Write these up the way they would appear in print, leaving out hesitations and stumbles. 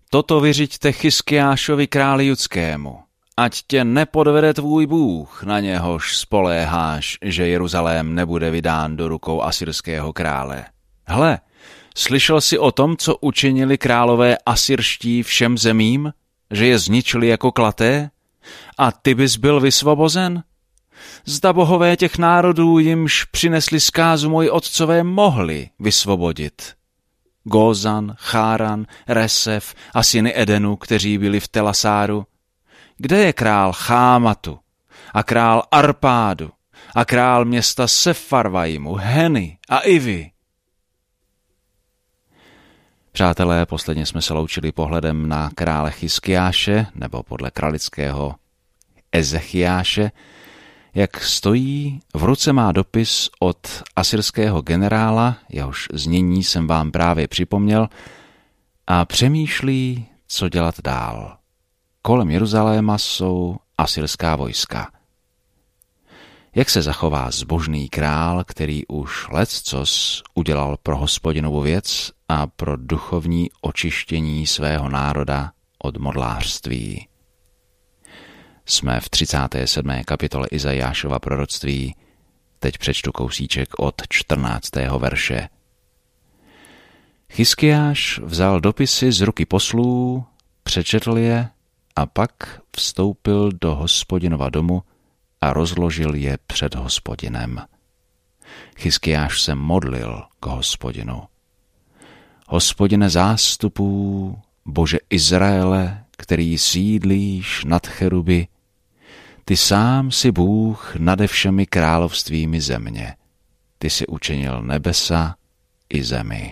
Toto vyřiďte Chiskiášovi králi judskému, ať tě nepodvede tvůj Bůh, na něhož spoléháš, že Jeruzalém nebude vydán do rukou asyrského krále. Hle, slyšel jsi o tom, co učinili králové asyrští všem zemím, že je zničili jako klaté? A ty bys byl vysvobozen? Zda bohové těch národů, jimž přinesli zkázu moji otcové, mohli vysvobodit. Gózan, Cháran, Resef a syny Edenu, kteří byli v Telasáru. Kde je král Chámatu a král Arpádu a král města Sefarvaimu, Heny a Ivy? Přátelé, posledně jsme se loučili pohledem na krále Chiskiáše, nebo podle kralického Ezechiáše, jak stojí, v ruce má dopis od asyrského generála, jehož znění jsem vám právě připomněl, a přemýšlí, co dělat dál. Kolem Jeruzaléma jsou asyrská vojska. Jak se zachová zbožný král, který už leccos udělal pro Hospodinovu věc a pro duchovní očištění svého národa od modlářství? Jsme v 37. kapitole Izajášova proroctví. Teď přečtu kousíček od 14. verše. Chiskiáš vzal dopisy z ruky poslů, přečetl je a pak vstoupil do Hospodinova domu a rozložil je před Hospodinem. Chiskiáš se modlil k Hospodinu. Hospodine zástupů, Bože Izraele, který sídlíš nad cheruby, ty sám si Bůh nade všemi královstvími země. Ty si učinil nebesa i zemi.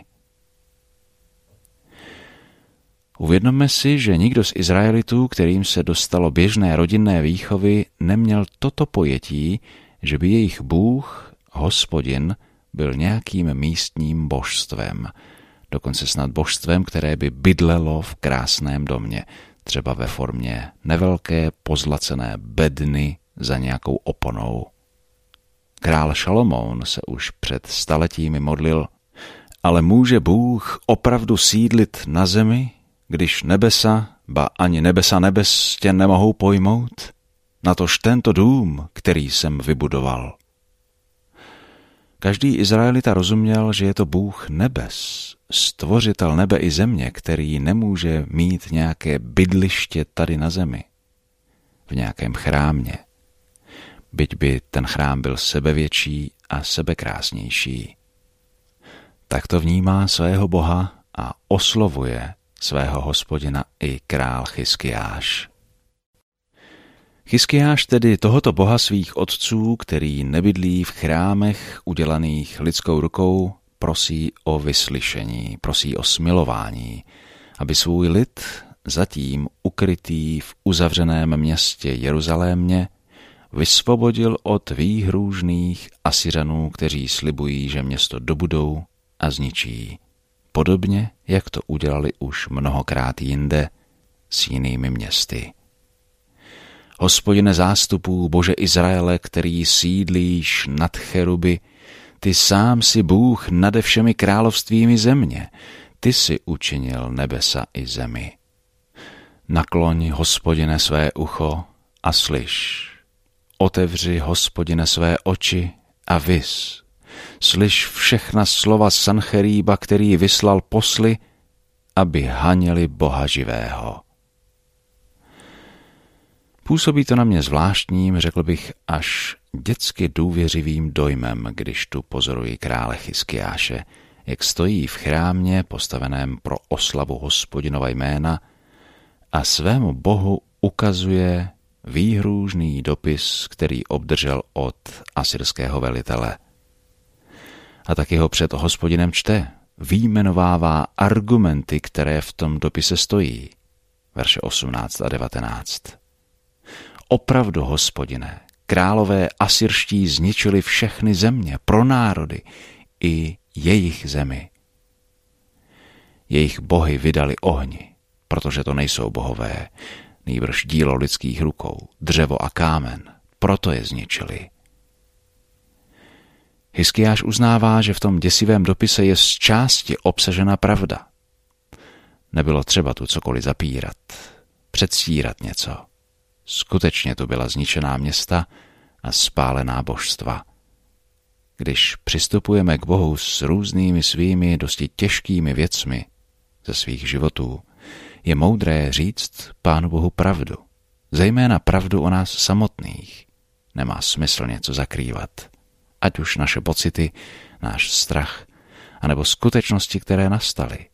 Uvědomme si, že nikdo z Izraelitů, kterým se dostalo běžné rodinné výchovy, neměl toto pojetí, že by jejich Bůh, Hospodin, byl nějakým místním božstvem, dokonce snad božstvem, které by bydlelo v krásném domě, třeba ve formě nevelké pozlacené bedny za nějakou oponou. Král Šalomoun se už před staletími modlil, ale může Bůh opravdu sídlit na zemi, když nebesa, ba ani nebesa nebes tě nemohou pojmout? Natož tento dům, který jsem vybudoval. Každý Izraelita rozuměl, že je to Bůh nebes, stvořitel nebe i země, který nemůže mít nějaké bydliště tady na zemi, v nějakém chrámě, byť by ten chrám byl sebevětší a sebekrásnější. Tak to vnímá svého Boha a oslovuje svého Hospodina i král Chiskiáš. Chiskiáš tedy tohoto Boha svých otců, který nebydlí v chrámech udělaných lidskou rukou, prosí o vyslyšení, prosí o smilování, aby svůj lid, zatím ukrytý v uzavřeném městě Jeruzalémě, vysvobodil od výhrůžných Asyřanů, kteří slibují, že město dobudou a zničí, podobně, jak to udělali už mnohokrát jinde s jinými městy. Hospodine zástupů, Bože Izraele, který sídlíš nad cheruby, ty sám si Bůh nade všemi královstvími země, ty si učinil nebesa i zemi. Nakloň, Hospodine, své ucho a slyš. Otevři, Hospodine, své oči a vys. Slyš všechna slova Sancheríba, který vyslal posly, aby haněli Boha živého. Působí to na mě zvláštním, řekl bych, až dětsky důvěřivým dojmem, když tu pozoruji krále Chiskiáše, jak stojí v chrámě postaveném pro oslavu Hospodinova jména a svému Bohu ukazuje výhrůžný dopis, který obdržel od asyrského velitele. A taky ho před Hospodinem čte, vyjmenovává argumenty, které v tom dopise stojí. Verše 18 a 19. Opravdu, Hospodine, králové asyrští zničili všechny země pro národy i jejich zemi. Jejich bohy vydali ohni, protože to nejsou bohové, nýbrž dílo lidských rukou, dřevo a kámen, proto je zničili. Hiskiáš uznává, že v tom děsivém dopise je z části obsažena pravda. Nebylo třeba tu cokoliv zapírat, předstírat něco. Skutečně tu byla zničená města a spálená božstva. Když přistupujeme k Bohu s různými svými dosti těžkými věcmi ze svých životů, je moudré říct Pánu Bohu pravdu, zejména pravdu o nás samotných. Nemá smysl něco zakrývat, ať už naše pocity, náš strach, anebo skutečnosti, které nastaly.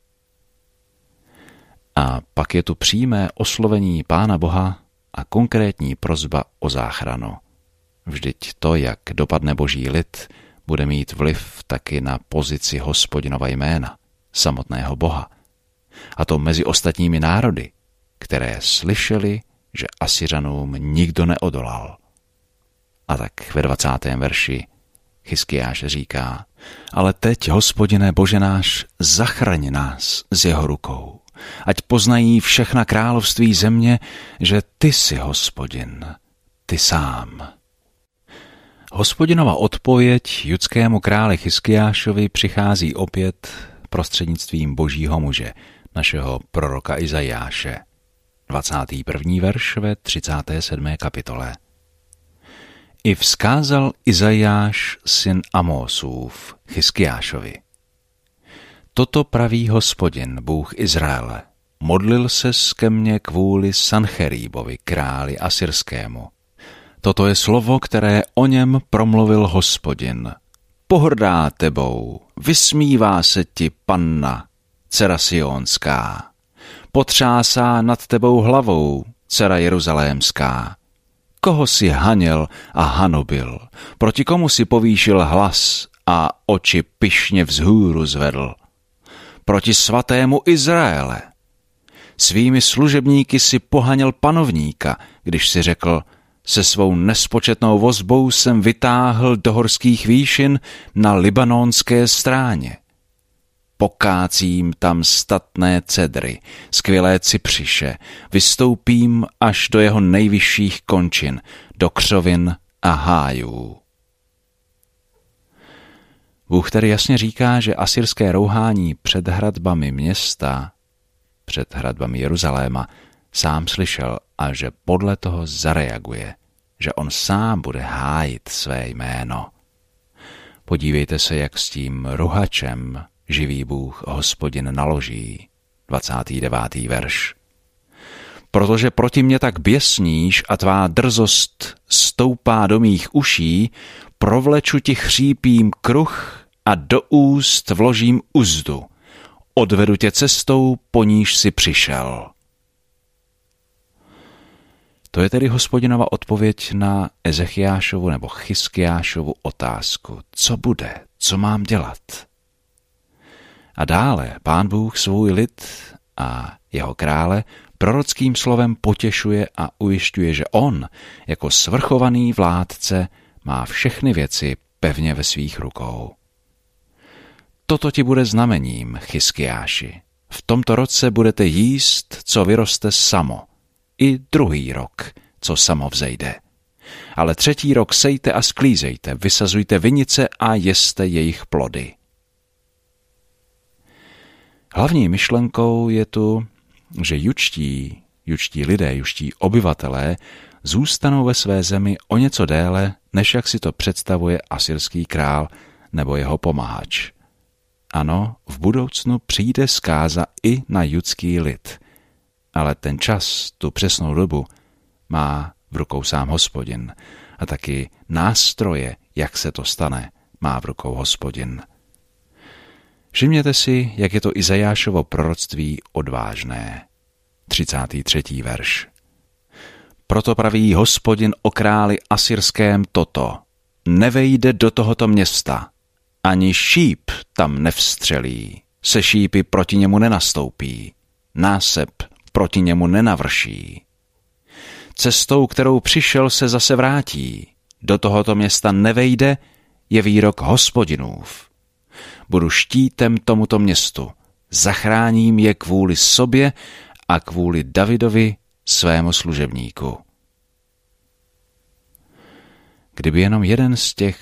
A pak je tu přímé oslovení Pána Boha a konkrétní prosba o záchranu. Vždyť to, jak dopadne Boží lid, bude mít vliv taky na pozici Hospodinova jména, samotného Boha. A to mezi ostatními národy, které slyšeli, že Asyřanům nikdo neodolal. A tak ve 20. verši Chiskiáš říká: ale teď, Hospodine Bože náš, zachraň nás z jeho rukou. Ať poznají všechna království země, že ty jsi Hospodin, ty sám. Hospodinova odpověď judskému králi Chiskiášovi přichází opět prostřednictvím Božího muže, našeho proroka Izajáše. 21. verš ve 37. kapitole. I vzkázal Izajáš, syn Amósův, Chiskiášovi: toto praví Hospodin, Bůh Izraele. Modlil ses ke mně kvůli Sancheríbovi, králi asyrskému. Toto je slovo, které o něm promluvil Hospodin. Pohrdá tebou, vysmívá se ti panna, dcera Sionská. Potřásá nad tebou hlavou, dcera Jeruzalémská. Koho si haněl a hanobil, proti komu si povýšil hlas a oči pyšně vzhůru zvedl? Proti svatému Izraele. Svými služebníky si pohaněl panovníka, když si řekl: se svou nespočetnou vozbou jsem vytáhl do horských výšin na libanonské stráně. Pokácím tam statné cedry, skvělé cypřiše, vystoupím až do jeho nejvyšších končin, do křovin a hájů. Bůh tady jasně říká, že asyrské rouhání před hradbami města, před hradbami Jeruzaléma, sám slyšel a že podle toho zareaguje, že on sám bude hájit své jméno. Podívejte se, jak s tím ruhačem živý Bůh Hospodin naloží. 29. verš. Protože proti mě tak běsníš a tvá drzost stoupá do mých uší, provleču ti chřípím kruh a do úst vložím uzdu. Odvedu tě cestou, po níž si přišel. To je tedy Hospodinova odpověď na Ezechiášovu nebo Chiskiášovu otázku. Co bude? Co mám dělat? A dále Pán Bůh svůj lid a jeho krále prorockým slovem potěšuje a ujišťuje, že on jako svrchovaný vládce má všechny věci pevně ve svých rukou. Toto ti bude znamením, Chiskiáši. V tomto roce budete jíst, co vyroste samo. I druhý rok, co samo vzejde. Ale třetí rok sejte a sklízejte, vysazujte vinice a jeste jejich plody. Hlavní myšlenkou je tu, že jučtí lidé, jučtí obyvatelé zůstanou ve své zemi o něco déle, než jak si to představuje asyrský král nebo jeho pomahač. Ano, v budoucnu přijde zkáza i na judský lid, ale ten čas, tu přesnou dobu, má v rukou sám Hospodin a taky nástroje, jak se to stane, má v rukou Hospodin. Všimněte si, jak je to Izajášovo proroctví odvážné. 33. verš. Proto praví Hospodin o králi asyrském toto: nevejde do tohoto města, ani šíp tam nevstřelí, se šípy proti němu nenastoupí, násep proti němu nenavrší. Cestou, kterou přišel, se zase vrátí, do tohoto města nevejde, je výrok Hospodinův. Budu štítem tomuto městu, zachráním je kvůli sobě a kvůli Davidovi, svému služebníku. Kdyby jenom jeden z těch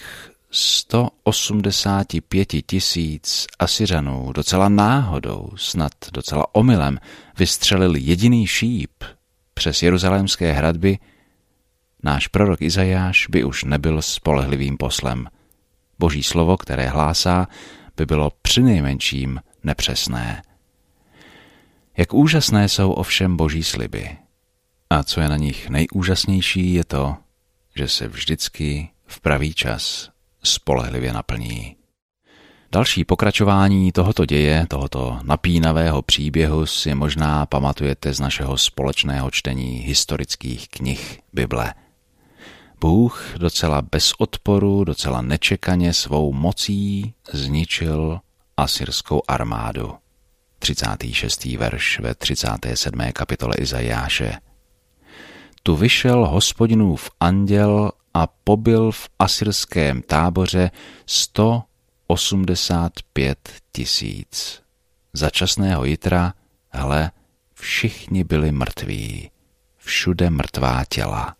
185 000 Asyřanů docela náhodou, snad docela omylem, vystřelil jediný šíp přes jeruzalémské hradby, náš prorok Izajáš by už nebyl spolehlivým poslem. Boží slovo, které hlásá, by bylo přinejmenším nepřesné. Jak úžasné jsou ovšem Boží sliby. A co je na nich nejúžasnější, je to, že se vždycky v pravý čas spolehlivě naplní. Další pokračování tohoto děje, tohoto napínavého příběhu si možná pamatujete z našeho společného čtení historických knih Bible. Bůh docela bez odporu, docela nečekaně svou mocí zničil asyrskou armádu. 36. verš ve 37. kapitole Izajáše. Tu vyšel Hospodinův anděl a pobil v asyrském táboře 185 000. Za časného jitra, hle, všichni byli mrtví, všude mrtvá těla.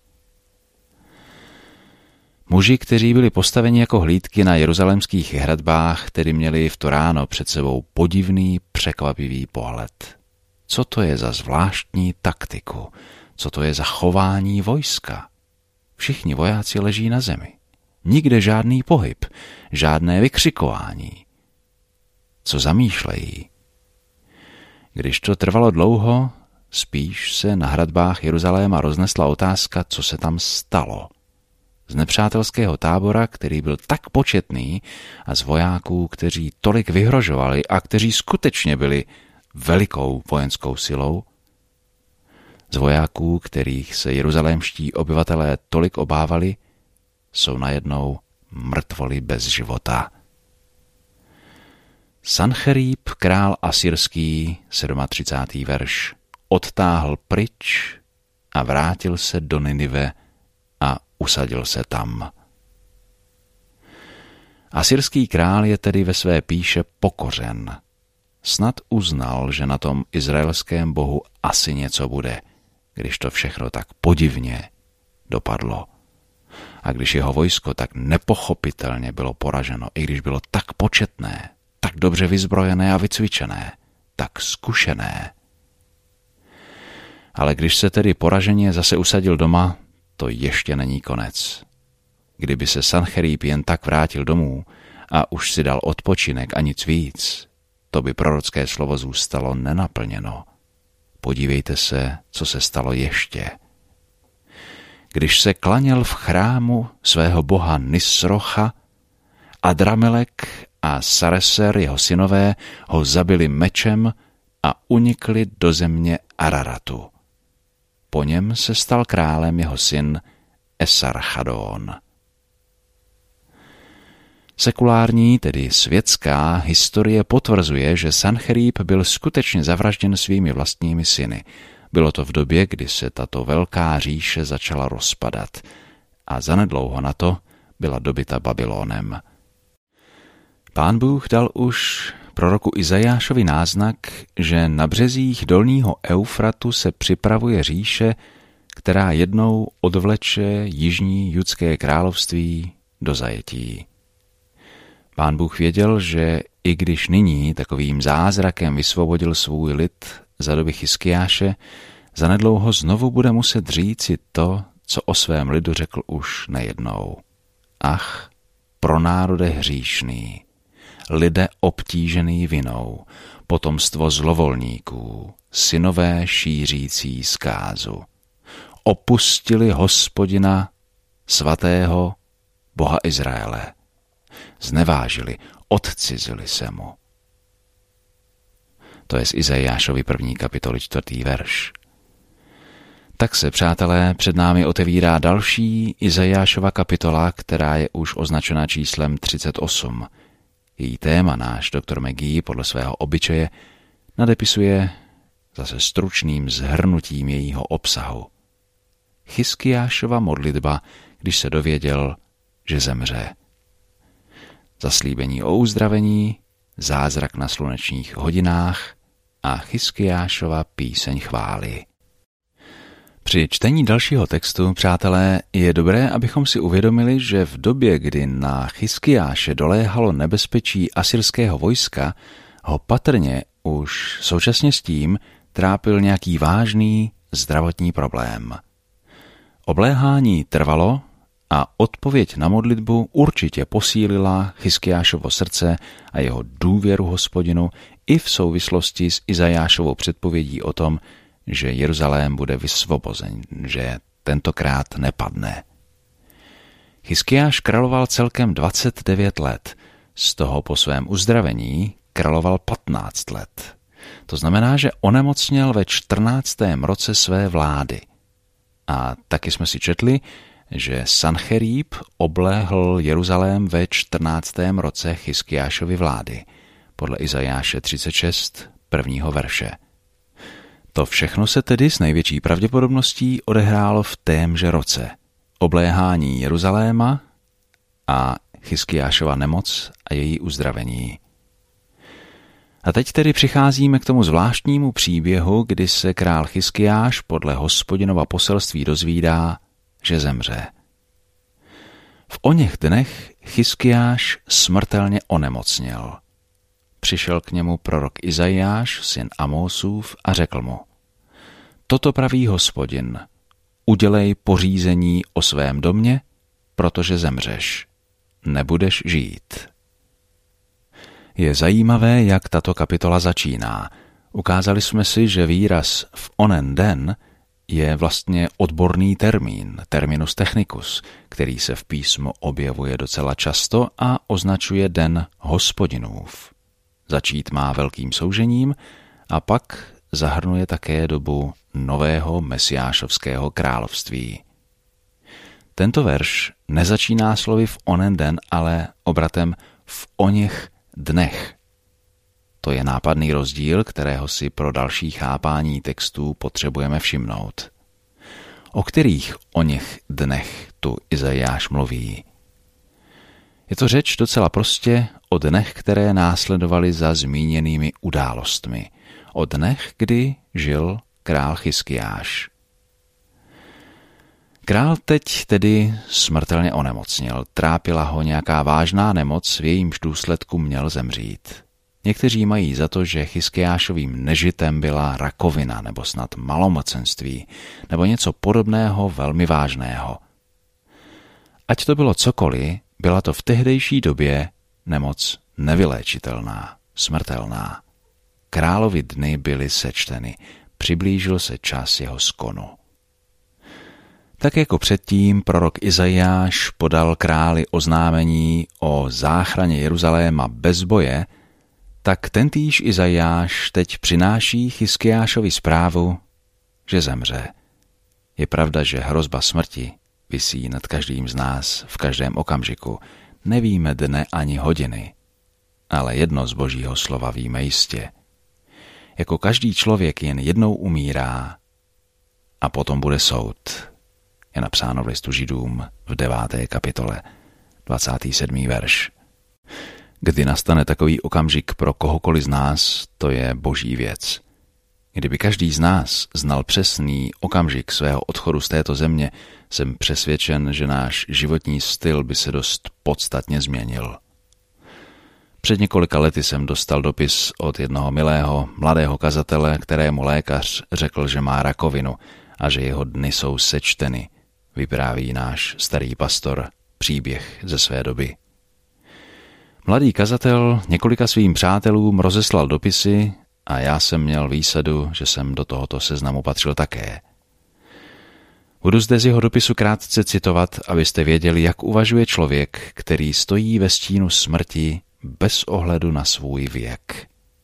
Muži, kteří byli postaveni jako hlídky na jeruzalémských hradbách, tedy měli v to ráno před sebou podivný, překvapivý pohled. Co to je za zvláštní taktiku? Co to je za chování vojska? Všichni vojáci leží na zemi. Nikde žádný pohyb, žádné vykřikování. Co zamýšlejí? Když to trvalo dlouho, spíš se na hradbách Jeruzaléma roznesla otázka, co se tam stalo. Z nepřátelského tábora, který byl tak početný, a z vojáků, kteří tolik vyhrožovali a kteří skutečně byli velikou vojenskou silou, z vojáků, kterých se jeruzalémští obyvatelé tolik obávali, jsou najednou mrtvoly bez života. Sancherib, král asyrský, 37. verš, odtáhl pryč a vrátil se do Ninive a usadil se tam. Asyrský král je tedy ve své pýše pokořen. Snad uznal, že na tom izraelském bohu asi něco bude, když to všechno tak podivně dopadlo. A když jeho vojsko tak nepochopitelně bylo poraženo, i když bylo tak početné, tak dobře vyzbrojené a vycvičené, tak zkušené. Ale když se tedy poraženě zase usadil doma, to ještě není konec. Kdyby se Sancherib jen tak vrátil domů a už si dal odpočinek a nic víc, to by prorocké slovo zůstalo nenaplněno. Podívejte se, co se stalo ještě. Když se klaněl v chrámu svého boha Nisrocha, Adramelek a Sareser, jeho synové, ho zabili mečem a unikli do země Araratu. Po něm se stal králem jeho syn Esarchadón. Sekulární, tedy světská, historie potvrzuje, že Sancherib byl skutečně zavražděn svými vlastními syny. Bylo to v době, kdy se tato velká říše začala rozpadat a zanedlouho na to byla dobyta Babylonem. Pán Bůh dal už proroku Izajášovi náznak, že na březích dolního Eufratu se připravuje říše, která jednou odvleče jižní judské království do zajetí. Pán Bůh věděl, že i když nyní takovým zázrakem vysvobodil svůj lid za doby Chiskiáše, zanedlouho znovu bude muset říci to, co o svém lidu řekl už nejednou. Ach, pro národe hříšný, lidé obtížený vinou, potomstvo zlovolníků, synové šířící zkázu. Opustili Hospodina, svatého Boha Izraele. Znevážili, odcizili se mu. To je z Izajášovy 1. kapitoly 4. verš. Tak se, přátelé, před námi otevírá další Izajášova kapitola, která je už označena číslem 38. Její téma náš doktor McGee podle svého obyčeje nadepisuje zase stručným shrnutím jejího obsahu. Chiskiášova modlitba, když se dověděl, že zemře. Zaslíbení o uzdravení, zázrak na slunečních hodinách a Chiskiášova píseň chvály. Při čtení dalšího textu, přátelé, je dobré, abychom si uvědomili, že v době, kdy na Chiskiáše doléhalo nebezpečí asyrského vojska, ho patrně už současně s tím trápil nějaký vážný zdravotní problém. Obléhání trvalo a odpověď na modlitbu určitě posílila Chiskiášovo srdce a jeho důvěru Hospodinu i v souvislosti s Izajášovou předpovědí o tom, že Jeruzalém bude vysvobozen, že tentokrát nepadne. Chiskiáš královal celkem 29 let, z toho po svém uzdravení královal 15 let. To znamená, že onemocněl ve 14. roce své vlády. A taky jsme si četli, že Sancherib obléhl Jeruzalém ve 14. roce Chiskiášovy vlády, podle Izajáše 36, 1. verše. To všechno se tedy s největší pravděpodobností odehrálo v témže roce. Obléhání Jeruzaléma a Chiskiášova nemoc a její uzdravení. A teď tedy přicházíme k tomu zvláštnímu příběhu, kdy se král Chiskiáš podle Hospodinova poselství dozvídá, že zemře. V oněch dnech Chiskiáš smrtelně onemocněl. Přišel k němu prorok Izajáš, syn Amósův, a řekl mu: Toto praví Hospodin, udělej pořízení o svém domě, protože zemřeš, nebudeš žít. Je zajímavé, jak tato kapitola začíná. Ukázali jsme si, že výraz v onen den je vlastně odborný termín, terminus technicus, který se v písmu objevuje docela často a označuje den Hospodinův. Začít má velkým soužením a pak zahrnuje také dobu nového mesiášovského království. Tento verš nezačíná slovy v onen den, ale obratem v oněch dnech. To je nápadný rozdíl, kterého si pro další chápání textů potřebujeme všimnout. O kterých oněch dnech tu Izajáš mluví? Je to řeč docela prostě o dnech, které následovaly za zmíněnými událostmi. O dnech, kdy žil král Chiskiáš. Král teď tedy smrtelně onemocněl. Trápila ho nějaká vážná nemoc, v jejímž důsledku měl zemřít. Někteří mají za to, že Chiskiášovým nežitem byla rakovina nebo snad malomocenství, nebo něco podobného velmi vážného. Ať to bylo cokoliv, byla to v tehdejší době nemoc nevyléčitelná, smrtelná. Královi dny byly sečteny, přiblížil se čas jeho skonu. Tak jako předtím prorok Izajáš podal králi oznámení o záchraně Jeruzaléma bez boje, tak tentýž Izajáš teď přináší Chiskiášovi zprávu, že zemře. Je pravda, že hrozba smrti visí nad každým z nás v každém okamžiku. Nevíme dne ani hodiny, ale jedno z Božího slova víme jistě. Jako každý člověk jen jednou umírá a potom bude soud. Je napsáno v listu Židům v 9. kapitole, 27. verš. Kdy nastane takový okamžik pro kohokoliv z nás, to je boží věc. Kdyby každý z nás znal přesný okamžik svého odchodu z této země, jsem přesvědčen, že náš životní styl by se dost podstatně změnil. Před několika lety jsem dostal dopis od jednoho milého, mladého kazatele, kterému lékař řekl, že má rakovinu a že jeho dny jsou sečteny, vypráví náš starý pastor příběh ze své doby. Mladý kazatel několika svým přátelům rozeslal dopisy a já jsem měl výsadu, že jsem do tohoto seznamu patřil také. Budu zde z jeho dopisu krátce citovat, abyste věděli, jak uvažuje člověk, který stojí ve stínu smrti bez ohledu na svůj věk.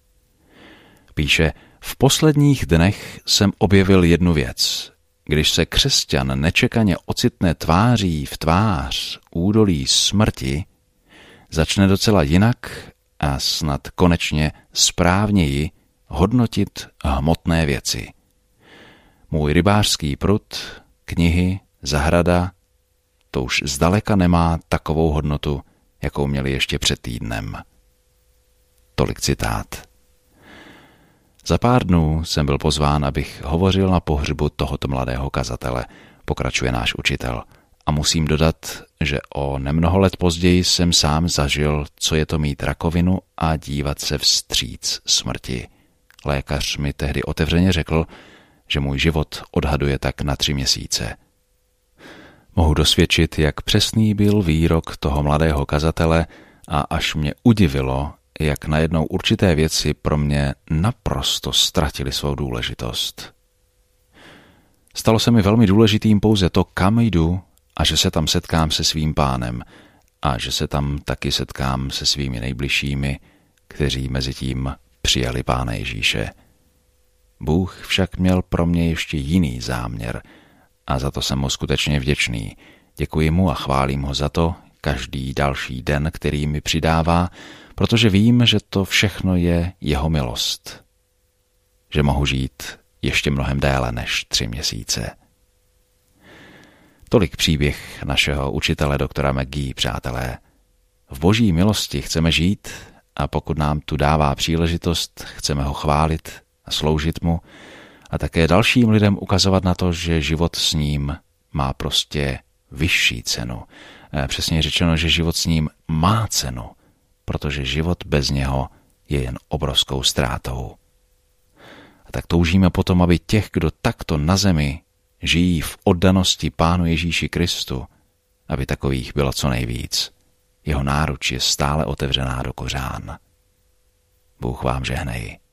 Píše: v posledních dnech jsem objevil jednu věc. Když se křesťan nečekaně ocitne tváří v tvář údolí smrti, začne docela jinak a snad konečně správněji hodnotit hmotné věci. Můj rybářský prut, knihy, zahrada, to už zdaleka nemá takovou hodnotu, jakou měli ještě před týdnem. Tolik citát. Za pár dnů jsem byl pozván, abych hovořil na pohřbu tohoto mladého kazatele, pokračuje náš učitel. A musím dodat, že o nemnoho let později jsem sám zažil, co je to mít rakovinu a dívat se vstříc smrti. Lékař mi tehdy otevřeně řekl, že můj život odhaduje tak na 3 měsíce. Mohu dosvědčit, jak přesný byl výrok toho mladého kazatele a až mě udivilo, jak najednou určité věci pro mě naprosto ztratily svou důležitost. Stalo se mi velmi důležitým pouze to, kam jdu a že se tam setkám se svým Pánem a že se tam taky setkám se svými nejbližšími, kteří mezi tím přijali Pána Ježíše. Bůh však měl pro mě ještě jiný záměr a za to jsem mu skutečně vděčný. Děkuji mu a chválím ho za to každý další den, který mi přidává, protože vím, že to všechno je jeho milost. Že mohu žít ještě mnohem déle než 3 měsíce. Tolik příběh našeho učitele doktora McGee, přátelé. V boží milosti chceme žít a pokud nám tu dává příležitost, chceme ho chválit a sloužit mu a také dalším lidem ukazovat na to, že život s ním má prostě vyšší cenu. Přesně řečeno, že život s ním má cenu, protože život bez něho je jen obrovskou ztrátou. A tak toužíme potom, aby těch, kdo takto na zemi žijí v oddanosti Pánu Ježíši Kristu, aby takových bylo co nejvíc. Jeho náruč je stále otevřená do kořán. Bůh vám žehnej.